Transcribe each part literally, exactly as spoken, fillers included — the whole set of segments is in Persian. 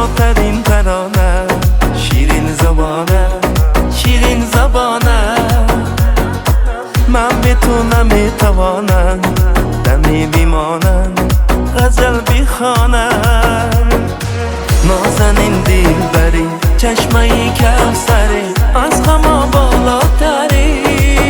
زیباترین ترانه، شیرین زبانه شیرین زبانه. من به تو نمیتوانم دمی بیمانم غزل بیخوانم. نازنین دلبری چشمه کوثری از غما بالاتری.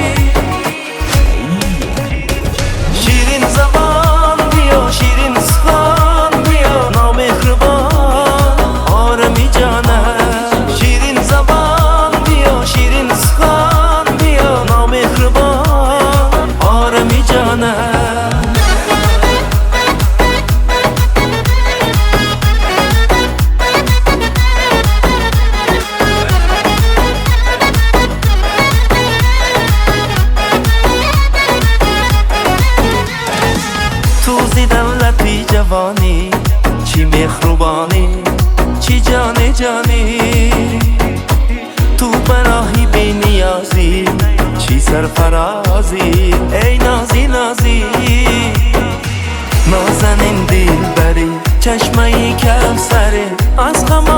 شیرین زبان بیا شیرین سخن بیا نامهربان آرمی جانم. شیرین زبان بیا شیرین سخن بیا نامهربان آرمی جانم. دولتی جوانی چی مهربانی چی جانی جانی. تو براهی بی نیازی چی سرفرازی ای نازی نازی. نازنین دلبری چشمه کوثری از غم